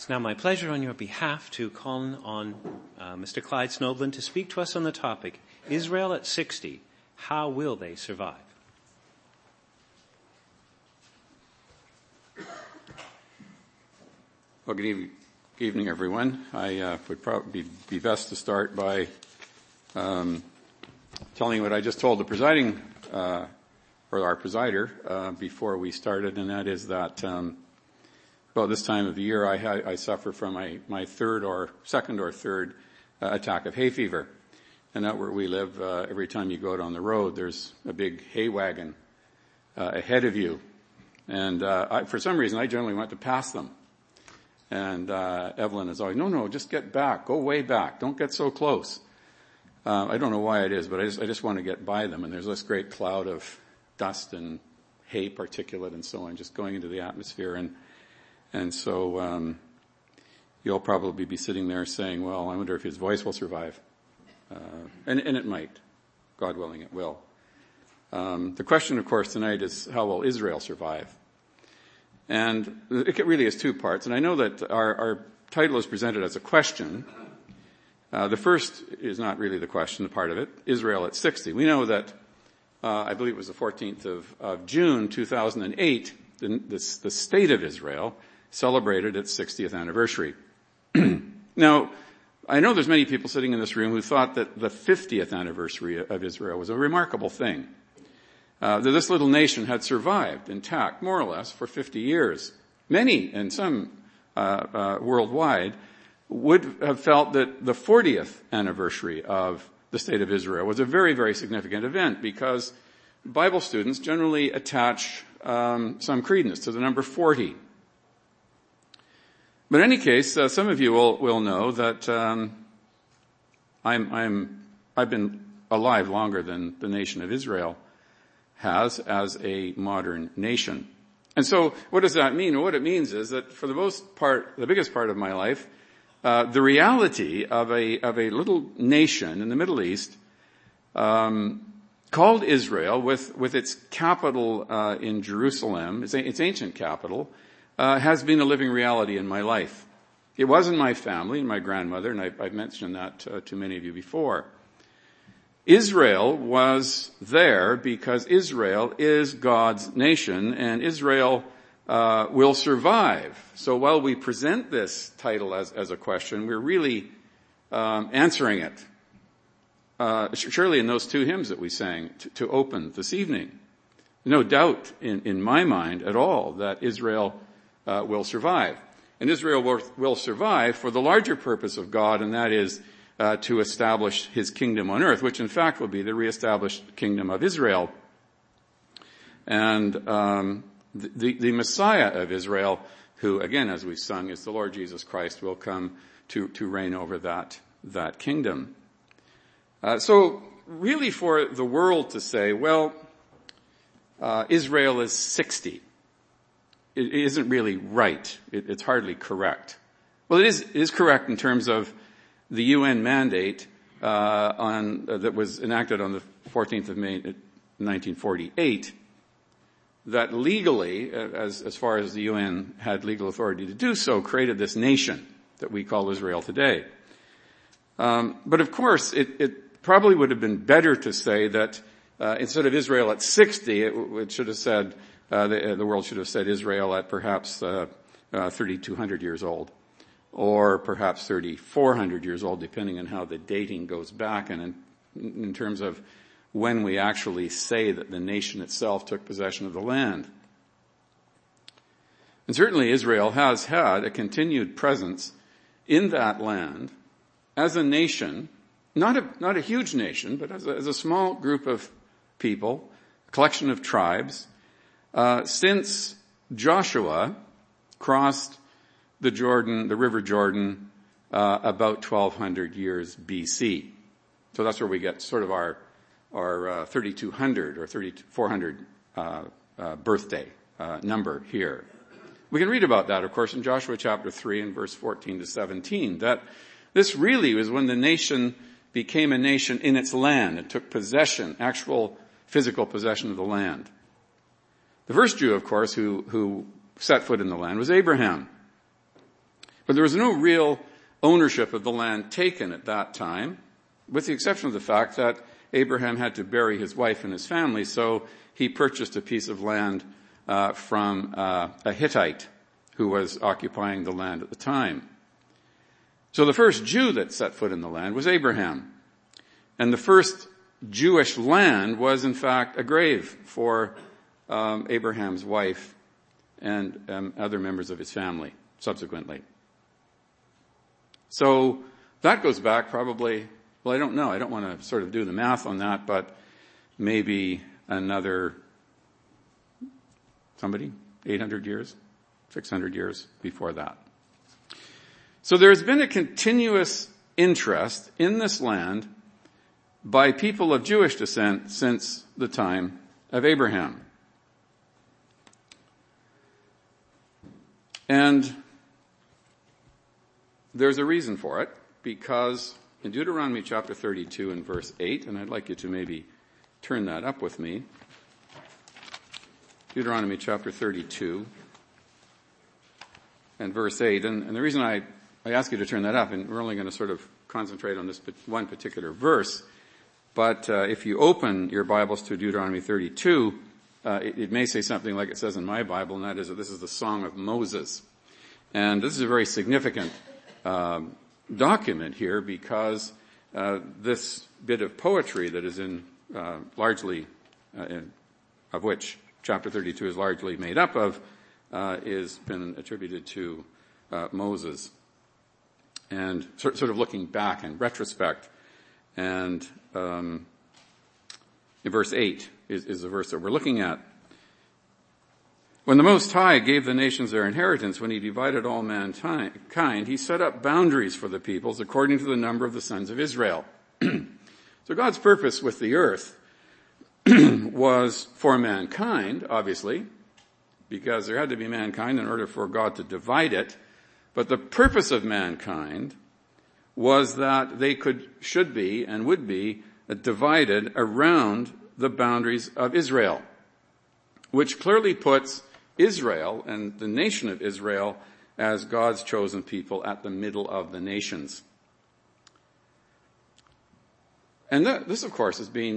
It's now my pleasure on your behalf to call on Mr. Clyde Snowdland to speak to us on the topic, Israel at 60, how will they survive? Well, good evening, everyone. I would probably be best to start by telling you what I just told the presiding, or our presider, before we started, and that is that about this time of the year I suffer from my second or third attack of hay fever. And out where we live, every time you go out on the road, there's a big hay wagon ahead of you. And for some reason, I generally want to pass them. And Evelyn is always, no, just get back. Go way back. Don't get so close. I don't know why it is, but I just want to get by them. And there's this great cloud of dust and hay particulate and so on just going into the atmosphere. And so you'll probably be sitting there saying, well, I wonder if his voice will survive. And it might. God willing, it will. The question, of course, tonight is, how will Israel survive? And it really is two parts. And I know that our title is presented as a question. The first is not really the question, the part of it, Israel at 60. We know that, I believe it was the 14th of June, 2008, the state of Israel celebrated its 60th anniversary. Now, I know there's many people sitting in this room who thought that the 50th anniversary of Israel was a remarkable thing. That this little nation had survived intact, more or less, for 50 years. Many, and some worldwide, would have felt that the 40th anniversary of the State of Israel was a very, very significant event because Bible students generally attach some credence to the number 40. But in any case, some of you will know that I've been alive longer than the nation of Israel has as a modern nation. And so what does that mean? Well, what it means is that for the most part, the biggest part of my life, the reality of a little nation in the Middle East, called Israel with its capital, in Jerusalem, its ancient capital, has been a living reality in my life. It was in my family and my grandmother, and I've mentioned that to many of you before. Israel was there because Israel is God's nation, and Israel will survive. So while we present this title as a question, we're really answering it. Surely in those two hymns that we sang to open this evening. No doubt in my mind at all that Israel will survive. And Israel will survive for the larger purpose of God, and that is to establish his kingdom on earth, which in fact will be the reestablished kingdom of Israel. And the Messiah of Israel, who again, as we sung, is the Lord Jesus Christ, will come to reign over that kingdom. So really for the world to say, well, Israel is 60. It isn't really right. It's hardly correct. Well, it is correct in terms of the UN mandate that was enacted on the 14th of May, 1948, that legally, as far as the UN had legal authority to do so, created this nation that we call Israel today. But of course, it probably would have been better to say that instead of Israel at 60, it should have said, the world should have said Israel at perhaps 3,200 years old, or perhaps 3,400 years old, depending on how the dating goes back and in terms of when we actually say that the nation itself took possession of the land. And certainly Israel has had a continued presence in that land as a nation, not a huge nation, but as a small group of people, a collection of tribes, since Joshua crossed the river Jordan, about 1200 years BC. So that's where we get sort of our 3200 or 3400 birthday number here. We can read about that, of course, in Joshua chapter 3 and verse 14 to 17, that this really was when the nation became a nation in its land. It took possession, actual physical possession of the land. The first Jew, of course, who set foot in the land was Abraham. But there was no real ownership of the land taken at that time, with the exception of the fact that Abraham had to bury his wife and his family, so he purchased a piece of land from a Hittite who was occupying the land at the time. So the first Jew that set foot in the land was Abraham. And the first Jewish land was, in fact, a grave for Abraham's wife and other members of his family subsequently. So that goes back probably, well, I don't know. I don't want to sort of do the math on that, but maybe another, 800 years, 600 years before that. So there's been a continuous interest in this land by people of Jewish descent since the time of Abraham. And there's a reason for it, because in Deuteronomy chapter 32 and verse 8, and I'd like you to maybe turn that up with me. Deuteronomy chapter 32 and verse 8. And the reason I ask you to turn that up, and we're only going to sort of concentrate on this one particular verse, but if you open your Bibles to Deuteronomy 32, it may say something like it says in my Bible, and that is that this is the Song of Moses. And this is a very significant document here, because this bit of poetry that is in largely, of which chapter 32 is largely made up of, is been attributed to Moses. And sort of looking back in retrospect, and in verse 8 is the verse that we're looking at. When the Most High gave the nations their inheritance, when he divided all mankind, he set up boundaries for the peoples according to the number of the sons of Israel. So God's purpose with the earth was for mankind, obviously, because there had to be mankind in order for God to divide it. But the purpose of mankind was that they should be, and would be divided around the boundaries of Israel, which clearly puts Israel and the nation of Israel as God's chosen people at the middle of the nations. And this, of course, has been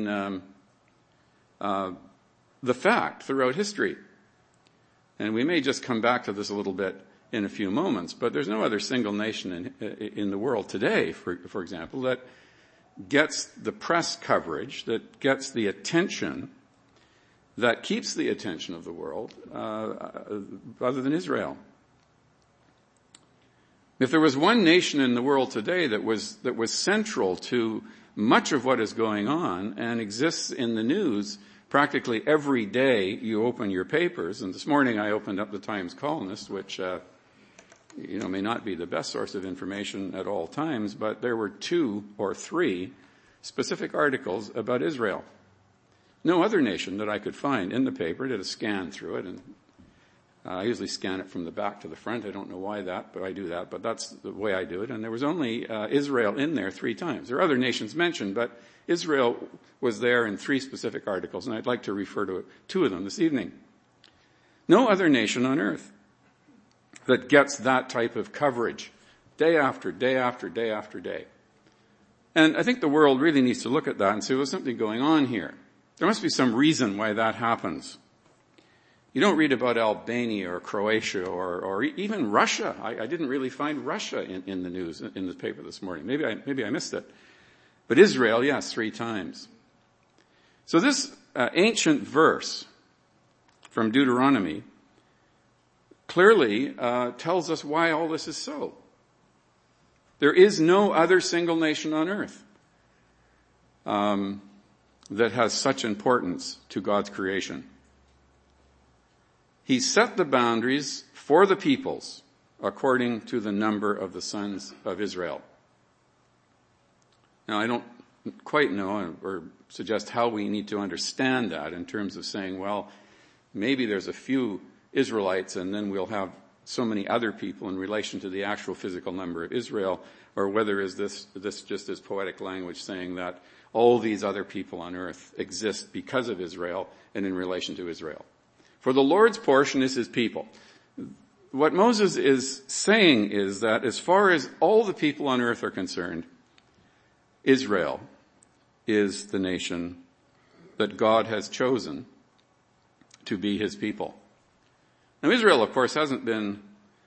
the fact throughout history. And we may just come back to this a little bit in a few moments, but there's no other single nation in the world today, for example, that gets the press coverage, that gets the attention, that keeps the attention of the world, other than Israel. If there was one nation in the world today that was central to much of what is going on and exists in the news practically every day you open your papers, and this morning I opened up the Times Colonist, which may not be the best source of information at all times, but there were 2 or 3 specific articles about Israel. No other nation that I could find in the paper did a scan through it, and I usually scan it from the back to the front. I don't know why but I do that, but that's the way I do it. And there was only Israel in there 3 times. There are other nations mentioned, but Israel was there in 3 specific articles, and I'd like to refer to 2 of them this evening. No other nation on earth that gets that type of coverage day after day after day after day. And I think the world really needs to look at that and say, well, there's something going on here. There must be some reason why that happens. You don't read about Albania or Croatia or even Russia. I didn't really find Russia in the news, in the paper this morning. Maybe I missed it. But Israel, yes, 3 times. So this ancient verse from Deuteronomy clearly tells us why all this is so. There is no other single nation on earth that has such importance to God's creation. He set the boundaries for the peoples according to the number of the sons of Israel. Now, I don't quite know or suggest how we need to understand that in terms of saying, well, maybe there's a few Israelites and then we'll have so many other people in relation to the actual physical number of Israel, or whether is this just is poetic language saying that all these other people on earth exist because of Israel and in relation to Israel. For the Lord's portion is his people. what Moses is saying is that as far as all the people on earth are concerned, Israel is the nation that God has chosen to be his people. Now, Israel, of course, hasn't been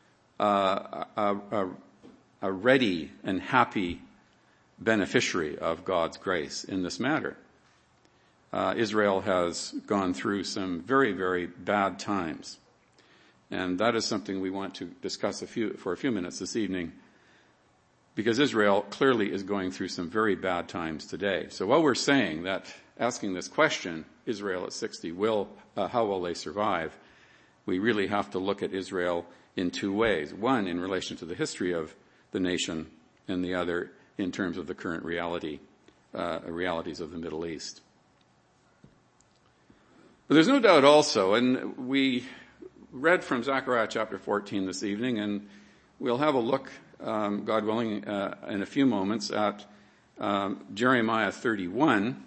a ready and happy beneficiary of God's grace in this matter. Israel has gone through some very, very bad times. And that is something we want to discuss for a few minutes this evening, because Israel clearly is going through some very bad times today. So while we're saying that, asking this question, Israel at 60, how will they survive? We really have to look at Israel in two ways. One, in relation to the history of the nation, and the other in terms of the current realities of the Middle East. But there's no doubt also, and we read from Zechariah chapter 14 this evening, and we'll have a look, God willing, in a few moments at Jeremiah 31,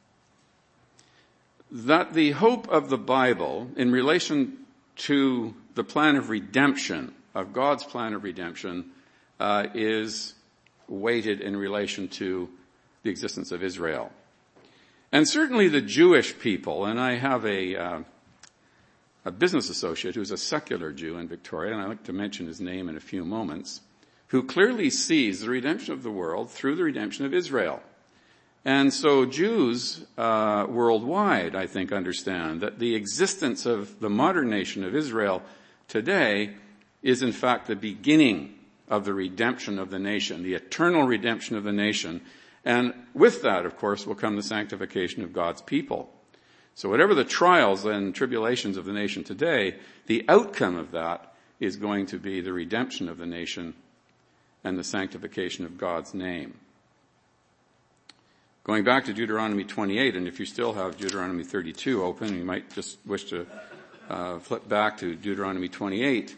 that the hope of the Bible in relation to the plan of redemption, of God's plan of redemption, is weighted in relation to the existence of Israel. And certainly the Jewish people, and I have a business associate who's a secular Jew in Victoria, and I'd like to mention his name in a few moments, who clearly sees the redemption of the world through the redemption of Israel. And so Jews worldwide, I think, understand that the existence of the modern nation of Israel today is in fact the beginning of the redemption of the nation, the eternal redemption of the nation. And with that, of course, will come the sanctification of God's people. So whatever the trials and tribulations of the nation today, the outcome of that is going to be the redemption of the nation and the sanctification of God's name. Going back to Deuteronomy 28, and if you still have Deuteronomy 32 open, you might just wish to flip back to Deuteronomy 28.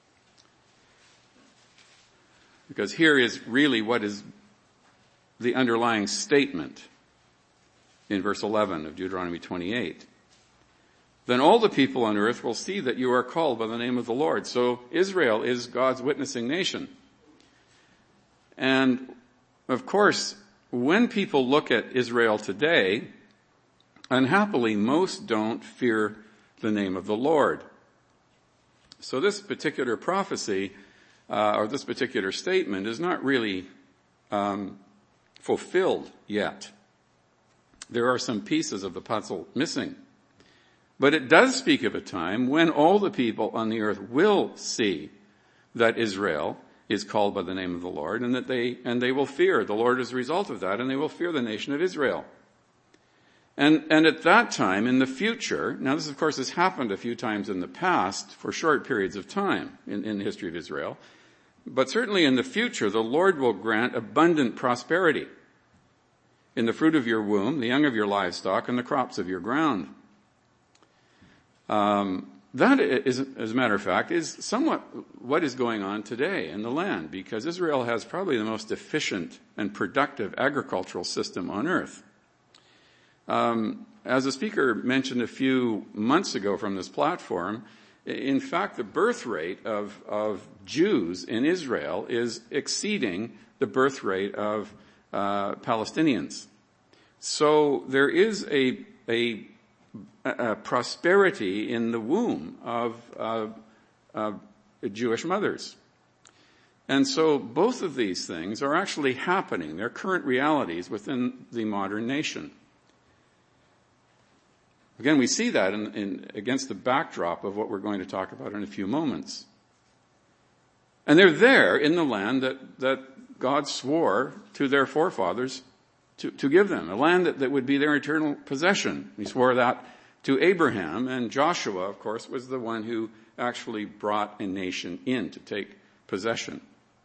Because here is really what is the underlying statement in verse 11 of Deuteronomy 28. Then all the people on earth will see that you are called by the name of the Lord. So Israel is God's witnessing nation. And of course, when people look at Israel today, unhappily, most don't fear the name of the Lord. So this particular prophecy, or this particular statement, is not really fulfilled yet. There are some pieces of the puzzle missing. But it does speak of a time when all the people on the earth will see that Israel is called by the name of the Lord, and that they will fear the Lord as a result of that, and they will fear the nation of Israel. And at that time, in the future, now this of course has happened a few times in the past for short periods of time in the history of Israel, but certainly in the future, the Lord will grant abundant prosperity in the fruit of your womb, the young of your livestock, and the crops of your ground. That is, as a matter of fact, is somewhat what is going on today in the land, because Israel has probably the most efficient and productive agricultural system on earth. As a speaker mentioned a few months ago from this platform, in fact, the birth rate of Jews in Israel is exceeding the birth rate of Palestinians. So there is a prosperity in the womb of Jewish mothers. And so both of these things are actually happening. They're current realities within the modern nation. Again, we see that against the backdrop of what we're going to talk about in a few moments. And they're there in the land that God swore to their forefathers to give them, a land that would be their eternal possession. He swore that to Abraham, and Joshua, of course, was the one who actually brought a nation in to take possession.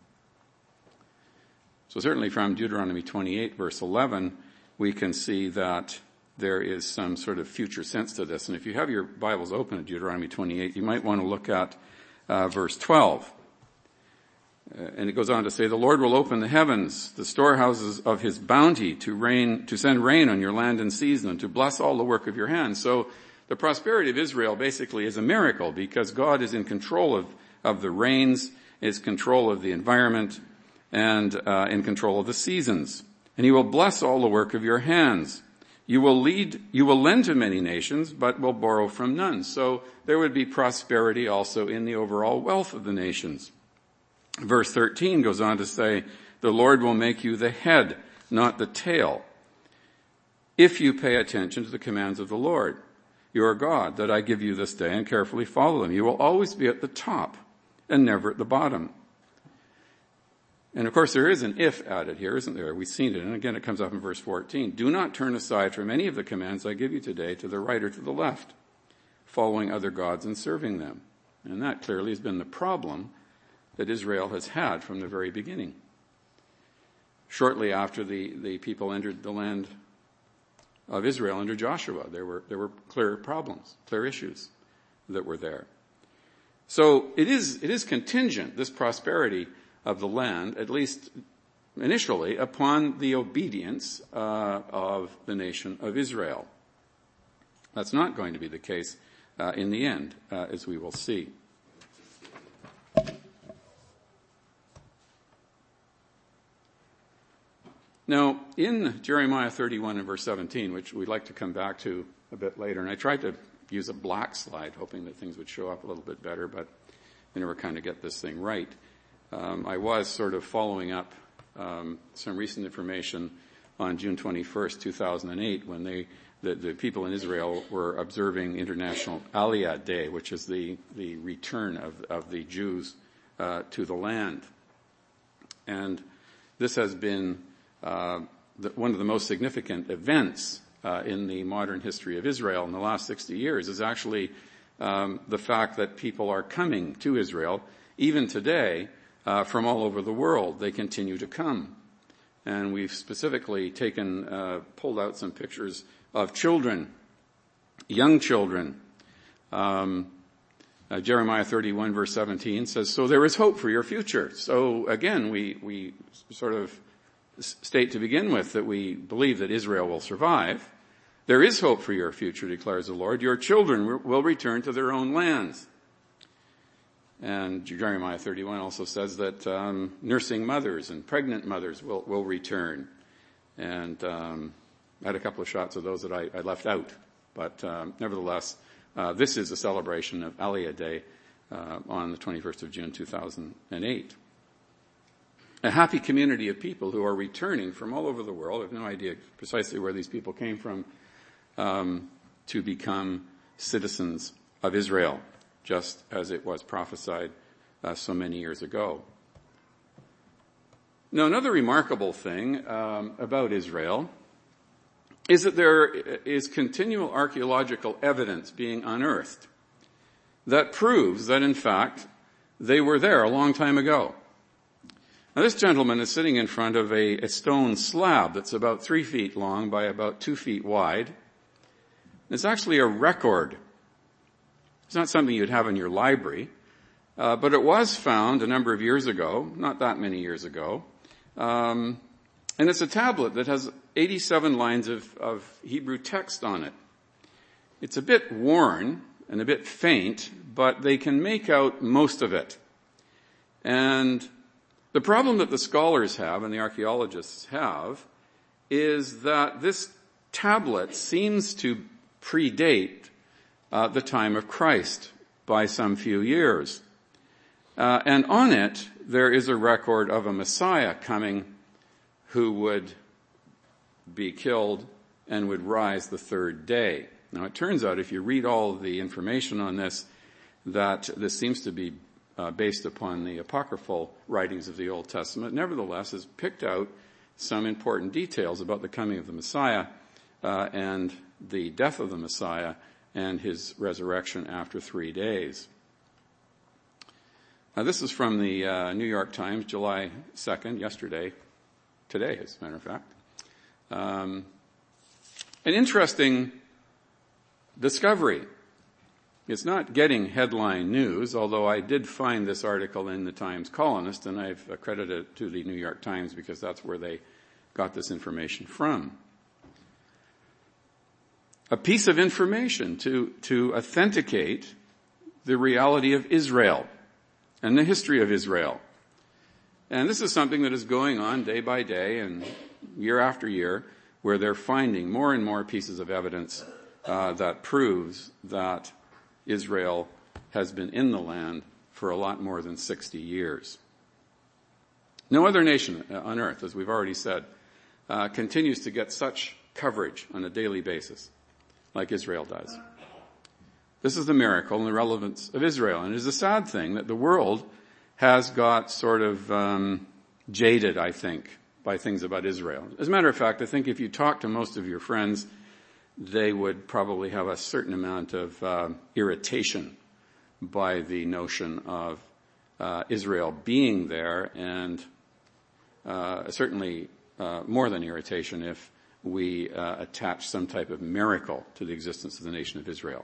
So certainly from Deuteronomy 28, verse 11, we can see that there is some sort of future sense to this. And if you have your Bibles open at Deuteronomy 28, you might want to look at verse 12. And it goes on to say, the Lord will open the heavens, the storehouses of his bounty, to send rain on your land in season, and to bless all the work of your hands. So the prosperity of Israel basically is a miracle, because God is in control of the rains, is control of the environment, and in control of the seasons. And he will bless all the work of your hands. You will lend to many nations, but will borrow from none. So there would be prosperity also in the overall wealth of the nations. Verse 13 goes on to say, the Lord will make you the head, not the tail, if you pay attention to the commands of the Lord, your God, that I give you this day, and carefully follow them. You will always be at the top and never at the bottom. And of course there is an if added here, isn't there? We've seen it, and again it comes up in verse 14. Do not turn aside from any of the commands I give you today to the right or to the left, following other gods and serving them. And that clearly has been the problem that Israel has had from the very beginning. Shortly after the people entered the land of Israel under Joshua, there were clear problems, clear issues that were there. So it is contingent, this prosperity of the land, at least initially, upon the obedience of the nation of Israel. That's not going to be the case in the end, as we will see. Now, in Jeremiah 31 and verse 17, which we'd like to come back to a bit later, and I tried to use a black slide, hoping that things would show up a little bit better, but I never kind of get this thing right. I was sort of following up some recent information on June 21st, 2008, when the people in Israel were observing International Aliyah Day, which is the return of the Jews to the land. And this has been one of the most significant events in the modern history of Israel in the last 60 years is actually the fact that people are coming to Israel, even today, from all over the world. They continue to come. And we've specifically pulled out some pictures of children, young children. Jeremiah 31 verse 17 says, so there is hope for your future. So again, we sort of state to begin with that we believe that Israel will survive. There is hope for your future, declares the Lord. Your children will return to their own lands. And Jeremiah 31 also says that nursing mothers and pregnant mothers will return. And I had a couple of shots of those that I left out. But nevertheless, this is a celebration of Aliyah Day on the 21st of June 2008. A happy community of people who are returning from all over the world. I have no idea precisely where these people came from, to become citizens of Israel, just as it was prophesied so many years ago. Now, another remarkable thing about Israel is that there is continual archaeological evidence being unearthed that proves that, in fact, they were there a long time ago. Now, this gentleman is sitting in front of a stone slab that's about 3 feet long by about 2 feet wide. It's actually a record. It's not something you'd have in your library, but it was found a number of years ago, not that many years ago, and it's a tablet that has 87 lines of Hebrew text on it. It's a bit worn and a bit faint, but they can make out most of it. And the problem that the scholars have and the archaeologists have is that this tablet seems to predate the time of Christ by some few years. And on it, there is a record of a Messiah coming who would be killed and would rise the third day. Now, it turns out, if you read all of the information on this, that this seems to be based upon the apocryphal writings of the Old Testament, nevertheless has picked out some important details about the coming of the Messiah and the death of the Messiah and his resurrection after 3 days. Now, this is from the New York Times, July 2nd, today, as a matter of fact. An interesting discovery. It's not getting headline news, although I did find this article in the Times Colonist, and I've credited it to the New York Times because that's where they got this information from. A piece of information to authenticate the reality of Israel. and the history of Israel. And this is something that is going on day by day and year after year, where they're finding more and more pieces of evidence that proves that Israel has been in the land for a lot more than 60 years. No other nation on earth, as we've already said, continues to get such coverage on a daily basis like Israel does. This is the miracle and the relevance of Israel. And it is a sad thing that the world has got sort of jaded, I think, by things about Israel. As a matter of fact, I think if you talk to most of your friends, they would probably have a certain amount of irritation by the notion of Israel being there, and certainly more than irritation if we attach some type of miracle to the existence of the nation of Israel.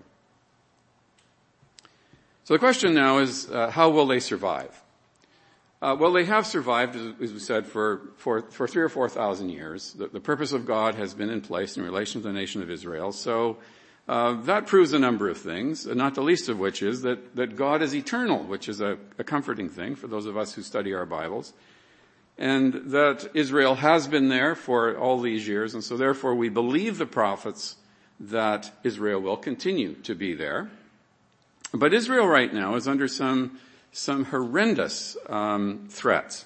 So the question now is, how will they survive? Well, they have survived, as we said, for 3,000 or 4,000 years. The purpose of God has been in place in relation to the nation of Israel. So that proves a number of things, not the least of which is that God is eternal, which is a comforting thing for those of us who study our Bibles, and that Israel has been there for all these years, and so therefore we believe the prophets that Israel will continue to be there. But Israel right now is under some horrendous threats.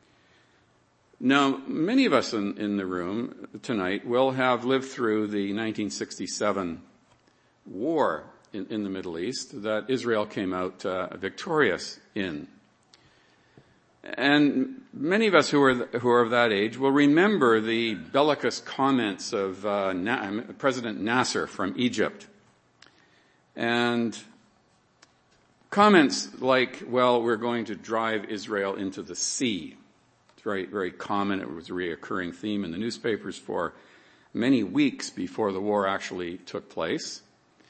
Now, many of us in the room tonight will have lived through the 1967 war in the Middle East that Israel came out victorious in. And many of us who are of that age will remember the bellicose comments of President Nasser from Egypt. And comments like, well, we're going to drive Israel into the sea. It's very, very common. It was a recurring theme in the newspapers for many weeks before the war actually took place.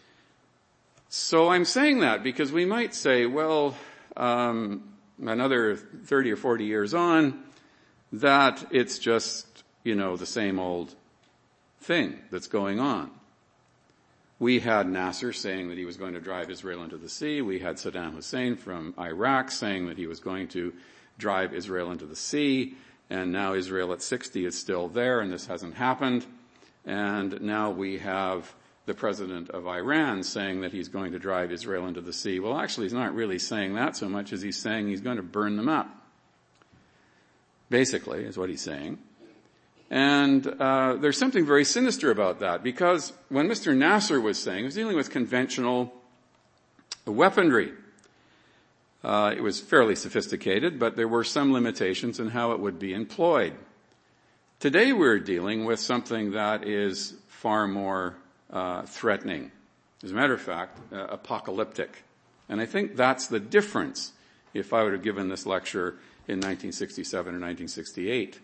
So I'm saying that because we might say, well, another 30 or 40 years on, that it's just, the same old thing that's going on. We had Nasser saying that he was going to drive Israel into the sea. We had Saddam Hussein from Iraq saying that he was going to drive Israel into the sea. And now Israel at 60 is still there, and this hasn't happened. And now we have the president of Iran saying that he's going to drive Israel into the sea. Well, actually, he's not really saying that so much as he's saying he's going to burn them up. Basically, is what he's saying. And there's something very sinister about that, because when Mr. Nasser was saying, he was dealing with conventional weaponry. It was fairly sophisticated, but there were some limitations in how it would be employed. Today we're dealing with something that is far more threatening. As a matter of fact, apocalyptic. And I think that's the difference if I would have given this lecture in 1967 or 1968.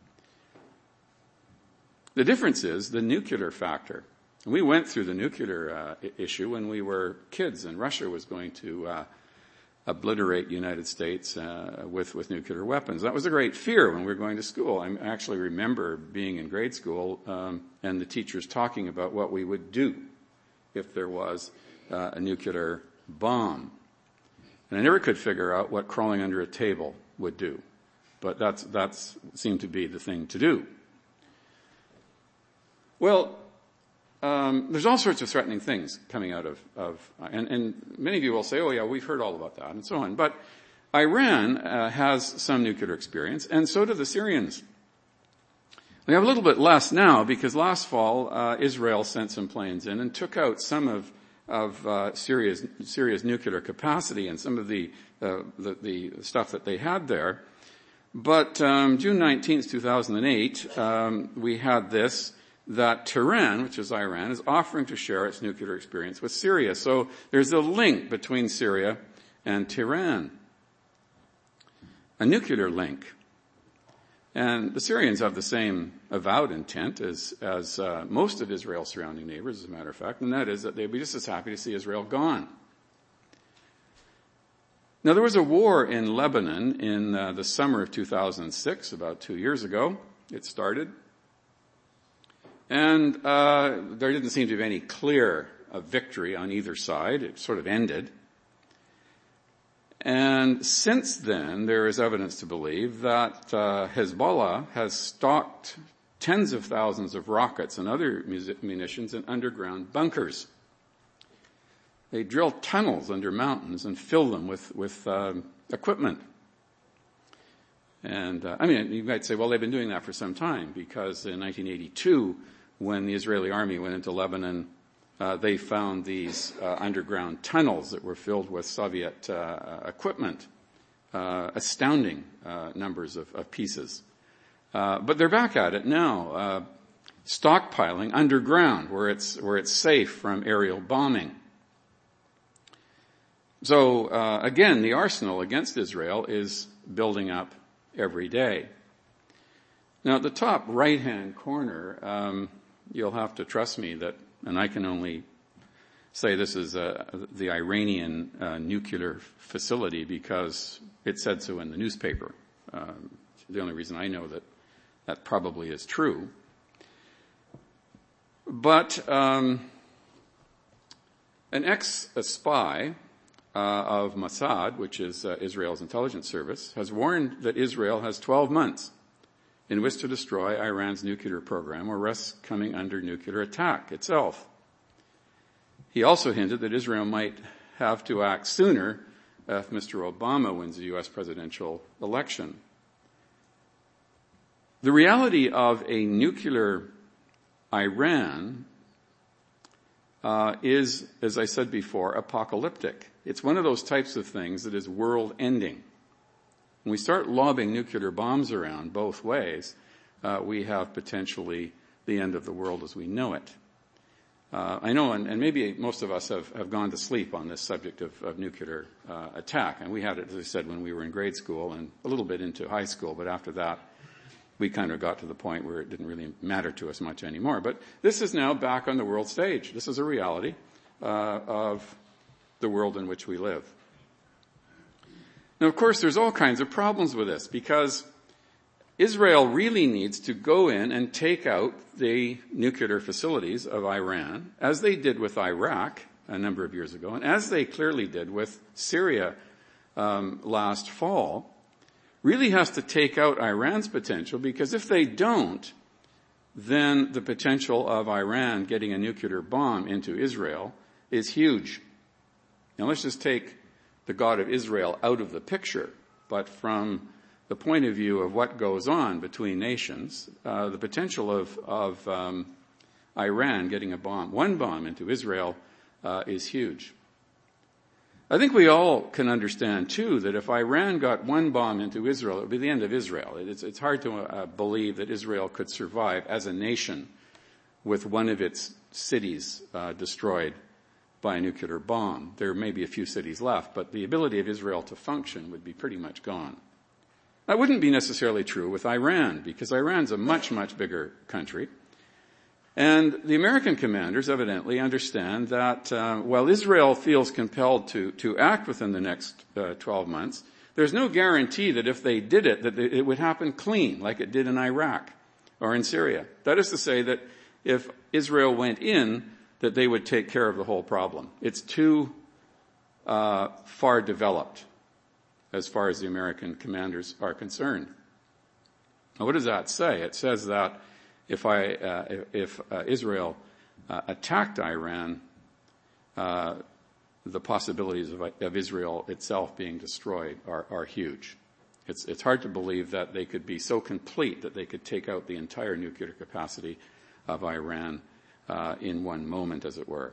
The difference is the nuclear factor. We went through the nuclear issue when we were kids, and Russia was going to obliterate the United States with nuclear weapons. That was a great fear when we were going to school. I actually remember being in grade school and the teachers talking about what we would do if there was a nuclear bomb. And I never could figure out what crawling under a table would do. But that's seemed to be the thing to do. Well, there's all sorts of threatening things coming out and many of you will say, oh yeah, we've heard all about that and so on. But Iran has some nuclear experience, and so do the Syrians. We have a little bit less now because last fall Israel sent some planes in and took out some of Syria's nuclear capacity and some of the stuff that they had there. But June 19th, 2008, we had this, that Tehran, which is Iran, is offering to share its nuclear experience with Syria. So there's a link between Syria and Tehran, a nuclear link. And the Syrians have the same avowed intent as most of Israel's surrounding neighbors, as a matter of fact, and that is that they'd be just as happy to see Israel gone. Now, there was a war in Lebanon in the summer of 2006, about 2 years ago. It started. And there didn't seem to be any clear victory on either side. It sort of ended. And since then, there is evidence to believe that Hezbollah has stocked tens of thousands of rockets and other munitions in underground bunkers. They drill tunnels under mountains and fill them with equipment. And, you might say, well, they've been doing that for some time, because in 1982, when the Israeli army went into Lebanon, they found these underground tunnels that were filled with Soviet equipment, astounding numbers of pieces. But they're back at it now, stockpiling underground where it's safe from aerial bombing. So again, the arsenal against Israel is building up every day. Now, at the top right-hand corner, you'll have to trust me that, and I can only say this is the Iranian nuclear facility because it said so in the newspaper. The only reason I know that probably is true. But an ex-spy of Mossad, which is Israel's intelligence service, has warned that Israel has 12 months in which to destroy Iran's nuclear program or risk coming under nuclear attack itself. He also hinted that Israel might have to act sooner if Mr. Obama wins the U.S. presidential election. The reality of a nuclear Iran is, as I said before, apocalyptic. It's one of those types of things that is world-ending. When we start lobbing nuclear bombs around both ways, we have potentially the end of the world as we know it. I know, and maybe most of us have gone to sleep on this subject of nuclear attack. And we had it, as I said, when we were in grade school and a little bit into high school. But after that, we kind of got to the point where it didn't really matter to us much anymore. But this is now back on the world stage. This is a reality of the world in which we live. Now, of course, there's all kinds of problems with this, because Israel really needs to go in and take out the nuclear facilities of Iran, as they did with Iraq a number of years ago, and as they clearly did with Syria last fall. Really has to take out Iran's potential, because if they don't, then the potential of Iran getting a nuclear bomb into Israel is huge. Now, let's just take the God of Israel out of the picture, but from the point of view of what goes on between nations, the potential of Iran getting one bomb into Israel is huge. I think we all can understand, too, that if Iran got one bomb into Israel, it would be the end of Israel. It's hard to believe that Israel could survive as a nation with one of its cities destroyed by a nuclear bomb. There may be a few cities left, but the ability of Israel to function would be pretty much gone. That wouldn't be necessarily true with Iran, because Iran's a much, much bigger country. And the American commanders evidently understand that while Israel feels compelled to act within the next 12 months, there's no guarantee that if they did it, that it would happen clean, like it did in Iraq or in Syria. That is to say that if Israel went in, that they would take care of the whole problem. It's too far developed as far as the American commanders are concerned. Now, what does that say? It says that if Israel attacked Iran, the possibilities of Israel itself being destroyed are huge. It's hard to believe that they could be so complete that they could take out the entire nuclear capacity of Iran in one moment, as it were.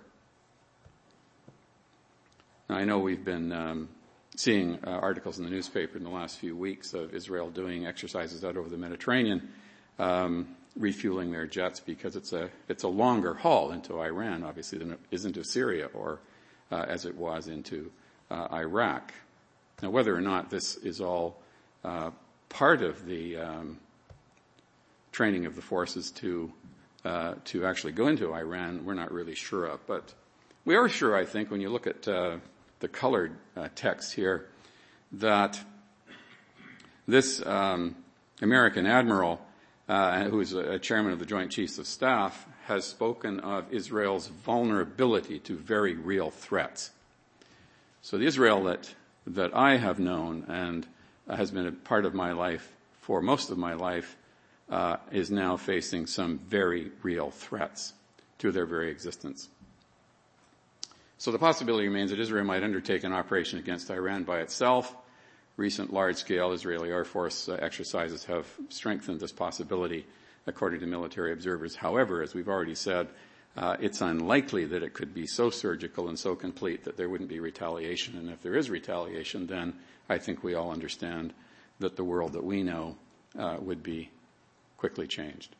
Now, I know we've been seeing articles in the newspaper in the last few weeks of Israel doing exercises out over the Mediterranean, refueling their jets, because it's a longer haul into Iran, obviously, than it is into Syria or as it was into Iraq. Now, whether or not this is all part of the training of the forces to actually go into Iran, we're not really sure of. But we are sure, I think, when you look at the colored text here, that this American admiral, who is a chairman of the Joint Chiefs of Staff, has spoken of Israel's vulnerability to very real threats. So the Israel that that I have known and has been a part of my life for most of my life is now facing some very real threats to their very existence. So the possibility remains that Israel might undertake an operation against Iran by itself. Recent large-scale Israeli Air Force exercises have strengthened this possibility, according to military observers. However, as we've already said, it's unlikely that it could be so surgical and so complete that there wouldn't be retaliation. And if there is retaliation, then I think we all understand that the world that we know would be quickly changed.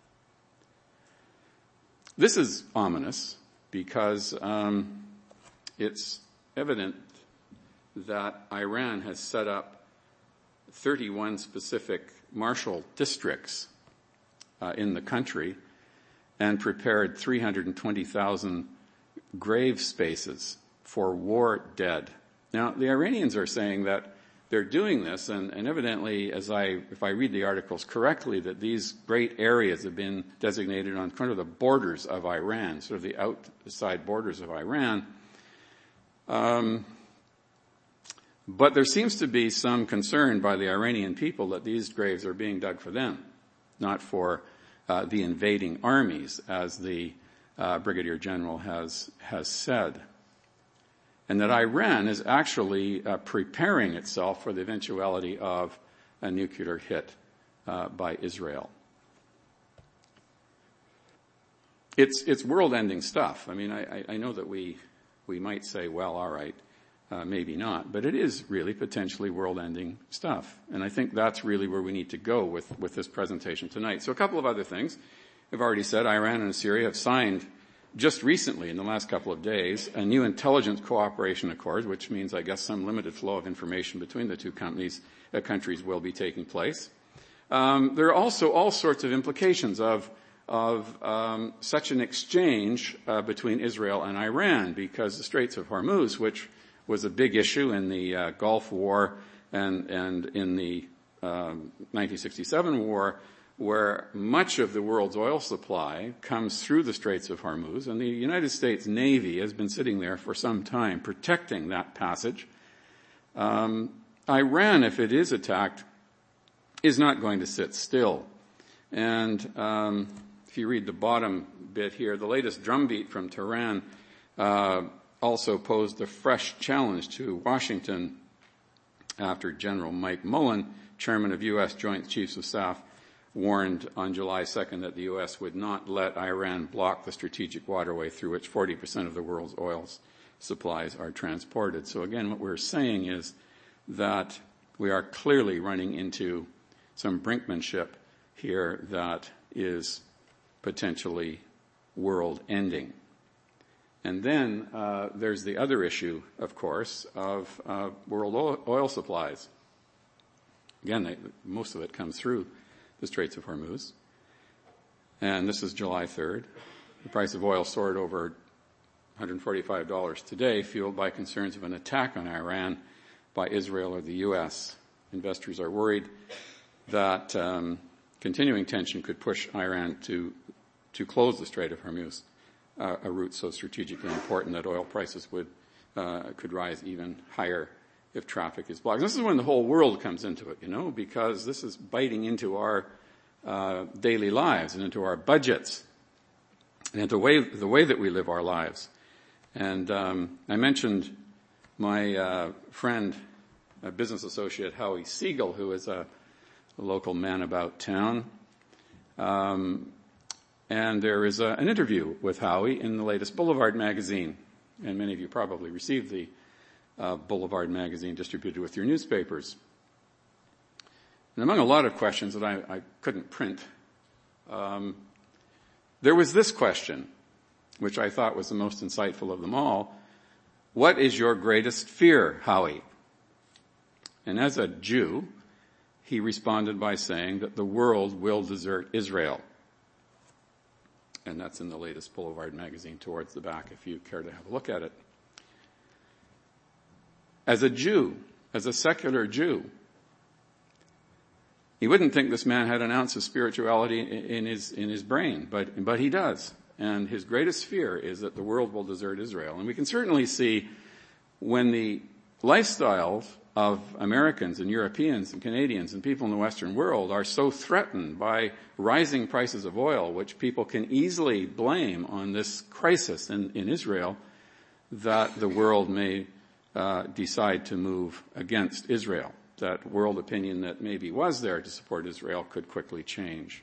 This is ominous because it's evident that Iran has set up 31 specific martial districts in the country and prepared 320,000 grave spaces for war dead. Now, the Iranians are saying that they're doing this, and evidently, if I read the articles correctly, that these great areas have been designated on kind of the borders of Iran, sort of the outside borders of Iran. But there seems to be some concern by the Iranian people that these graves are being dug for them, not for the invading armies, as the Brigadier General has said. And that Iran is actually preparing itself for the eventuality of a nuclear hit by Israel. It's world-ending stuff. I mean, I know that we might say, well, all right, maybe not, but it is really potentially world-ending stuff. And I think that's really where we need to go with this presentation tonight. So a couple of other things. I've already said Iran and Syria have signed just recently, in the last couple of days, a new intelligence cooperation accord, which means, I guess, some limited flow of information between the two countries will be taking place. There are also all sorts of implications of such an exchange between Israel and Iran, because the Straits of Hormuz, which was a big issue in the Gulf War and in the 1967 war, where much of the world's oil supply comes through the Straits of Hormuz, and the United States Navy has been sitting there for some time protecting that passage. Iran, if it is attacked, is not going to sit still. And if you read the bottom bit here, the latest drumbeat from Tehran also posed a fresh challenge to Washington after General Mike Mullen, chairman of U.S. Joint Chiefs of Staff, warned on July 2nd that the U.S. would not let Iran block the strategic waterway through which 40% of the world's oil supplies are transported. So again, what we're saying is that we are clearly running into some brinkmanship here that is potentially world-ending. And then there's the other issue, of course, of world oil supplies. Again, most of it comes through the Straits of Hormuz. And this is July 3rd. The price of oil soared over $145 today, fueled by concerns of an attack on Iran by Israel or the U.S. Investors are worried that continuing tension could push Iran to close the Strait of Hormuz, a route so strategically important that oil prices could rise even higher if traffic is blocked. This is when the whole world comes into it, because this is biting into our daily lives and into our budgets and into the way that we live our lives. And I mentioned my friend, a business associate, Howie Siegel, who is a local man about town. And there is an interview with Howie in the latest Boulevard magazine. And many of you probably received the Boulevard magazine distributed with your newspapers. And among a lot of questions that I couldn't print, there was this question, which I thought was the most insightful of them all. What is your greatest fear, Howie? And as a Jew, he responded by saying that the world will desert Israel. And that's in the latest Boulevard magazine towards the back if you care to have a look at it. As a Jew, as a secular Jew, he wouldn't think this man had an ounce of spirituality in his brain, but he does. And his greatest fear is that the world will desert Israel. And we can certainly see when the lifestyles of Americans and Europeans and Canadians and people in the Western world are so threatened by rising prices of oil, which people can easily blame on this crisis in Israel, that the world may decide to move against Israel. That world opinion that maybe was there to support Israel could quickly change.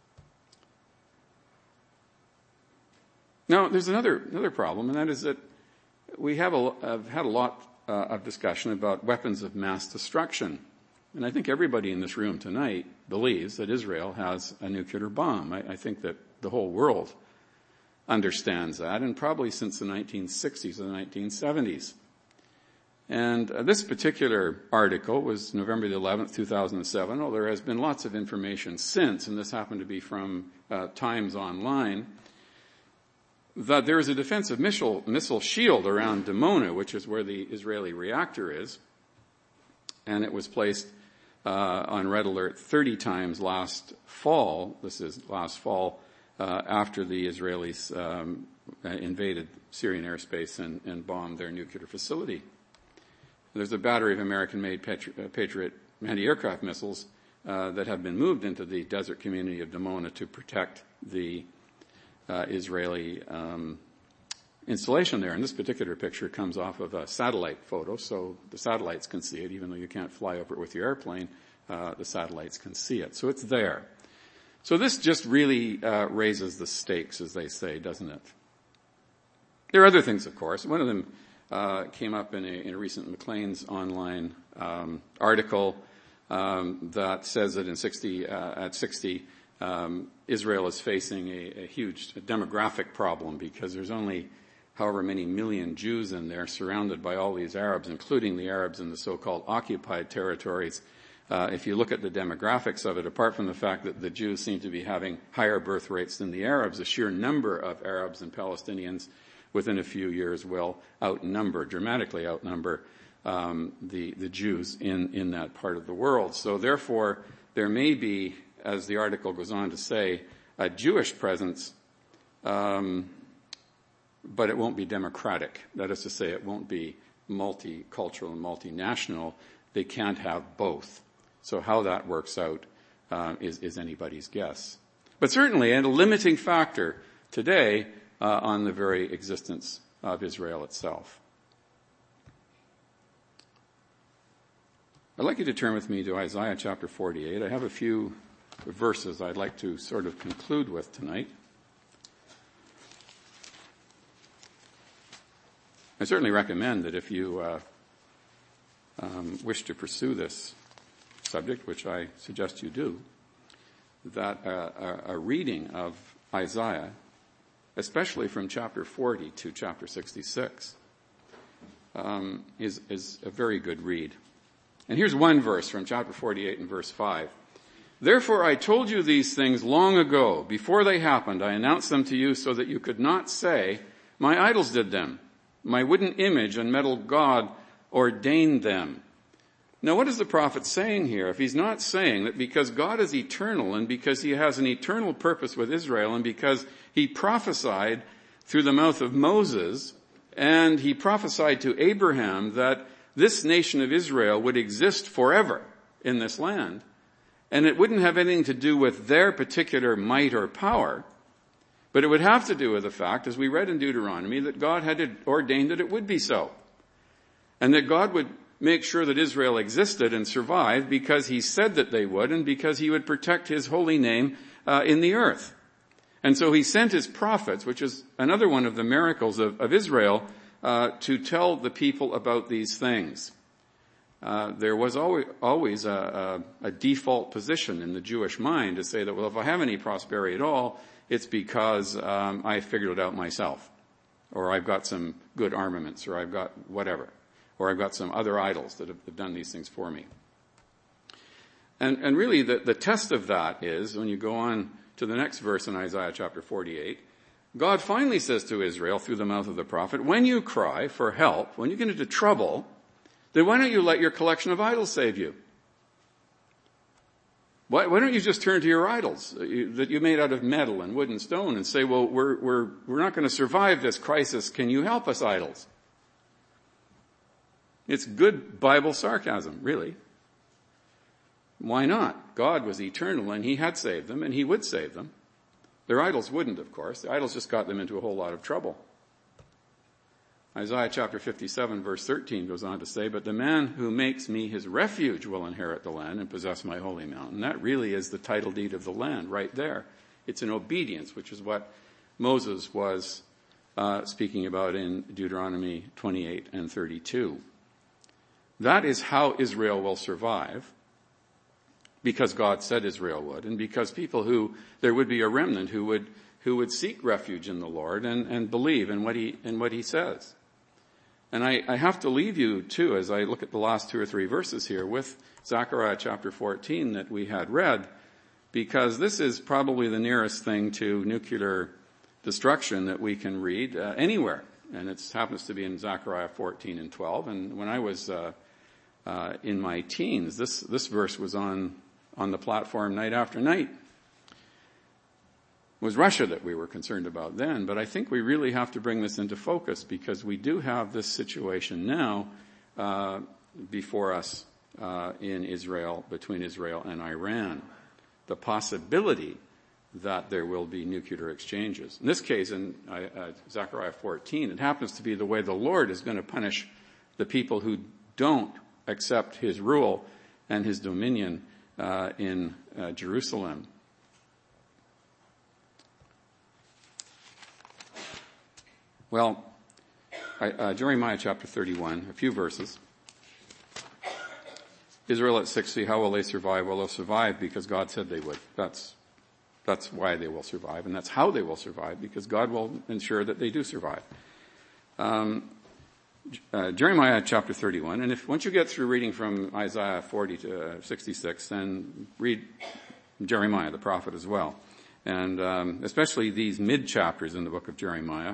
Now, there's another problem, and that is that we have had a lot of discussion about weapons of mass destruction. And I think everybody in this room tonight believes that Israel has a nuclear bomb. I think that the whole world understands that, and probably since the 1960s or the 1970s. And this particular article was November the 11th, 2007, although there has been lots of information since, and this happened to be from Times Online, that there is a defensive missile shield around Dimona, which is where the Israeli reactor is, and it was placed on red alert 30 times last fall. This is last fall, after the Israelis invaded Syrian airspace and bombed their nuclear facility. There's a battery of American-made Patriot anti-aircraft missiles that have been moved into the desert community of Dimona to protect the Israeli installation there. And this particular picture comes off of a satellite photo, so the satellites can see it. Even though you can't fly over it with your airplane, the satellites can see it. So it's there. So this just really raises the stakes, as they say, doesn't it? There are other things, of course. One of them came up in a recent Maclean's online article that says that at 60, Israel is facing a huge demographic problem because there's only however many million Jews in there, surrounded by all these Arabs, including the Arabs in the so-called occupied territories. If you look at the demographics of it, apart from the fact that the Jews seem to be having higher birth rates than the Arabs, the sheer number of Arabs and Palestinians within a few years will dramatically outnumber the Jews in that part of the world. So therefore, there may be, as the article goes on to say, a Jewish presence, but it won't be democratic. That is to say, it won't be multicultural and multinational. They can't have both. So how that works out is anybody's guess. But certainly, and a limiting factor today on the very existence of Israel itself. I'd like you to turn with me to Isaiah chapter 48. I have a few verses I'd like to sort of conclude with tonight. I certainly recommend that if you wish to pursue this subject, which I suggest you do, that a reading of Isaiah, especially from chapter 40 to chapter 66, is a very good read. And here's one verse from chapter 48 and verse 5. Therefore I told you these things long ago. Before they happened, I announced them to you so that you could not say, my idols did them. My wooden image and metal god ordained them. Now what is the prophet saying here? If he's not saying that because God is eternal and because he has an eternal purpose with Israel and because he prophesied through the mouth of Moses and he prophesied to Abraham that this nation of Israel would exist forever in this land, and it wouldn't have anything to do with their particular might or power, but it would have to do with the fact, as we read in Deuteronomy, that God had ordained that it would be so. And that God would make sure that Israel existed and survived because he said that they would and because he would protect his holy name in the earth. And so he sent his prophets, which is another one of the miracles of Israel, to tell the people about these things. There was always a default position in the Jewish mind to say that, well, if I have any prosperity at all, it's because I figured it out myself, or I've got some good armaments, or I've got whatever, or I've got some other idols that have done these things for me. And really the test of that is, when you go on to the next verse in Isaiah chapter 48, God finally says to Israel through the mouth of the prophet, when you cry for help, when you get into trouble, then why don't you let your collection of idols save you? Why don't you just turn to your idols that you made out of metal and wood and stone and say, well, we're not going to survive this crisis. Can you help us, idols? It's good Bible sarcasm, really. Why not? God was eternal, and he had saved them, and he would save them. Their idols wouldn't, of course. The idols just got them into a whole lot of trouble. Isaiah chapter 57, verse 13 goes on to say, "But the man who makes me his refuge will inherit the land and possess my holy mountain." That really is the title deed of the land right there. It's an obedience, which is what Moses was speaking about in Deuteronomy 28 and 32. That is how Israel will survive, because God said Israel would, and because there would be a remnant who would seek refuge in the Lord and believe in what he says. And I have to leave you too, as I look at the last 2 or 3 verses here, with Zechariah chapter 14 that we had read, because this is probably the nearest thing to nuclear destruction that we can read anywhere. And it happens to be in Zechariah 14 and 12. And when I was in my teens, this verse was on the platform night after night. It was Russia that we were concerned about then, but I think we really have to bring this into focus, because we do have this situation now before us in Israel, between Israel and Iran. The possibility that there will be nuclear exchanges. In this case, in Zechariah 14, it happens to be the way the Lord is going to punish the people who don't accept his rule and his dominion in Jerusalem. Well, Jeremiah chapter 31, a few verses. Israel at 60, how will they survive? Well, they'll survive because God said they would. That's why they will survive, and that's how they will survive, because God will ensure that they do survive. Jeremiah chapter 31, and once you get through reading from Isaiah 40 to 66, then read Jeremiah the prophet as well, and especially these mid-chapters in the book of Jeremiah.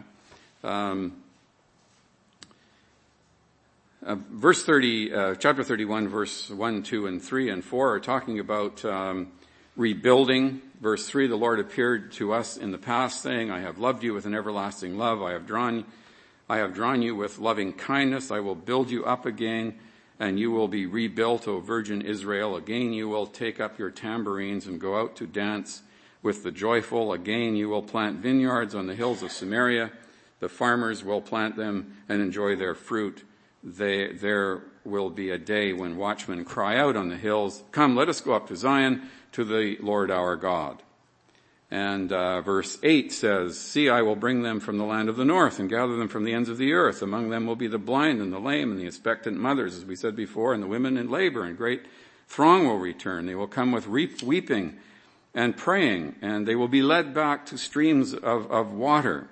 Verse 30, chapter 31, verse 1, 2, and 3, and 4 are talking about rebuilding. Verse 3, the Lord appeared to us in the past, saying, I have loved you with an everlasting love. I have drawn you with loving kindness. I will build you up again, and you will be rebuilt, O virgin Israel. Again you will take up your tambourines and go out to dance with the joyful. Again you will plant vineyards on the hills of Samaria. The farmers will plant them and enjoy their fruit. There will be a day when watchmen cry out on the hills, come, let us go up to Zion, to the Lord our God. And verse 8 says, see, I will bring them from the land of the north and gather them from the ends of the earth. Among them will be the blind and the lame and the expectant mothers, as we said before, and the women in labor, and great throng will return. They will come with weeping and praying, and they will be led back to streams of water.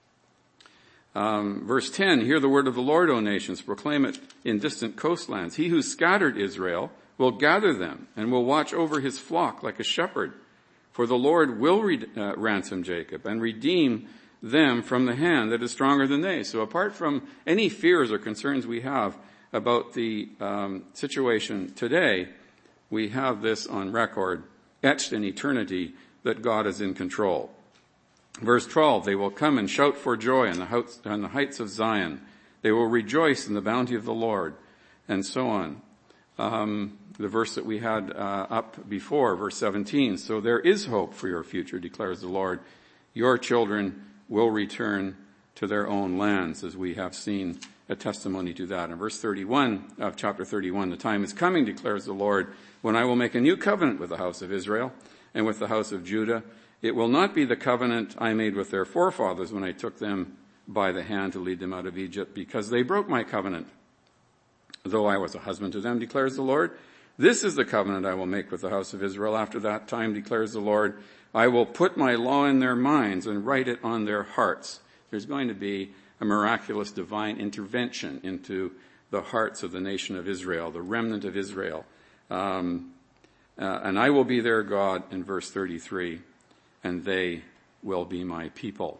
Verse 10, hear the word of the Lord, O nations, proclaim it in distant coastlands. He who scattered Israel will gather them and will watch over his flock like a shepherd. For the Lord will ransom Jacob and redeem them from the hand that is stronger than they. So apart from any fears or concerns we have about the situation today, we have this on record, etched in eternity, that God is in control. Verse 12, they will come and shout for joy on the heights of Zion. They will rejoice in the bounty of the Lord, and so on. The verse that we had up before, verse 17, so there is hope for your future, declares the Lord. Your children will return to their own lands, as we have seen a testimony to that. In verse 31 of chapter 31, the time is coming, declares the Lord, when I will make a new covenant with the house of Israel and with the house of Judah. It will not be the covenant I made with their forefathers when I took them by the hand to lead them out of Egypt, because they broke my covenant, though I was a husband to them, declares the Lord. This is the covenant I will make with the house of Israel after that time, declares the Lord. I will put my law in their minds and write it on their hearts. There's going to be a miraculous divine intervention into the hearts of the nation of Israel, the remnant of Israel. And I will be their God, in verse 33, and they will be my people.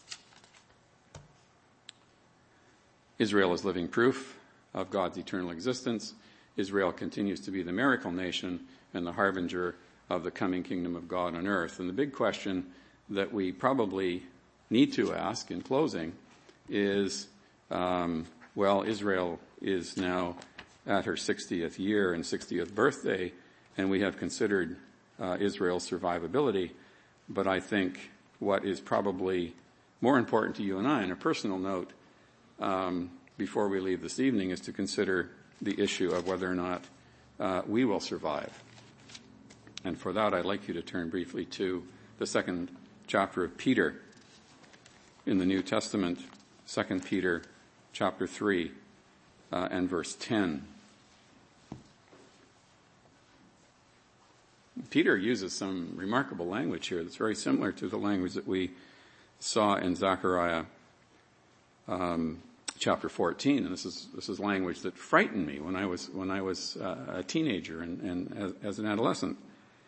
Israel is living proof of God's eternal existence. Israel continues to be the miracle nation and the harbinger of the coming kingdom of God on earth. And the big question that we probably need to ask in closing is, well, Israel is now at her 60th year and 60th birthday, and we have considered Israel's survivability. But I think what is probably more important to you and I, on a personal note, before we leave this evening, is to consider the issue of whether or not we will survive. And for that, I'd like you to turn briefly to the second chapter of Peter in the New Testament, 2 Peter chapter 3 and verse 10. Peter uses some remarkable language here that's very similar to the language that we saw in Zechariah chapter 14, and this is language that frightened me when I was a teenager and as an adolescent.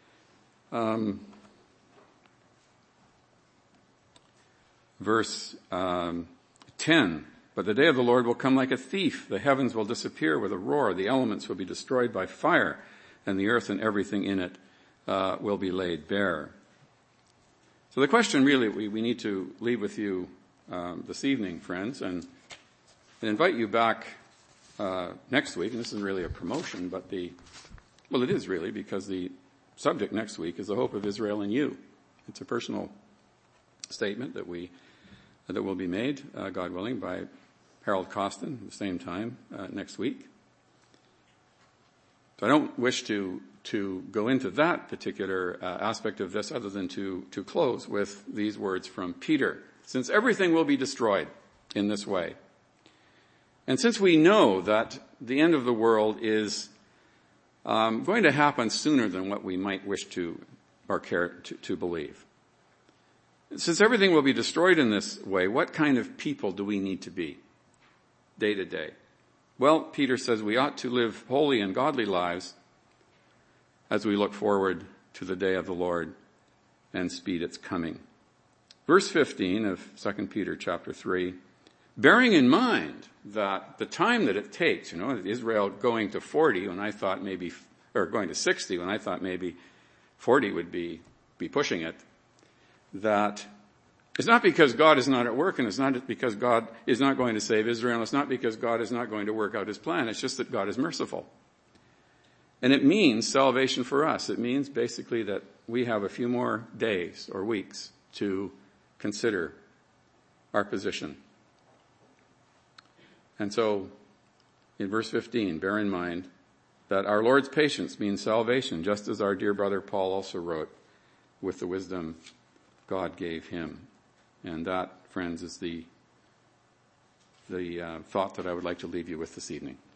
Verse 10, but the day of the Lord will come like a thief. The heavens will disappear with a roar. The elements will be destroyed by fire, and the earth and everything in it will be laid bare. So the question really we need to leave with you this evening, friends, and invite you back next week. And this isn't really a promotion, but it is really, because the subject next week is the hope of Israel in you. It's a personal statement that will be made, God willing, by Harold Costin at the same time next week. So I don't wish to go into that particular aspect of this other than to close with these words from Peter. Since everything will be destroyed in this way, and since we know that the end of the world is going to happen sooner than what we might wish to or care to believe, since everything will be destroyed in this way, what kind of people do we need to be day to day? Well, Peter says we ought to live holy and godly lives as we look forward to the day of the Lord and speed its coming. Verse 15 of 2 Peter chapter 3, bearing in mind that the time that it takes, Israel going to 40 when I thought maybe, or going to 60 when I thought maybe 40 would be pushing it, that it's not because God is not at work, and it's not because God is not going to save Israel, and it's not because God is not going to work out his plan. It's just that God is merciful. And it means salvation for us. It means basically that we have a few more days or weeks to consider our position. And so, in verse 15, bear in mind that our Lord's patience means salvation, just as our dear brother Paul also wrote, with the wisdom God gave him. And that, friends, is the thought that I would like to leave you with this evening.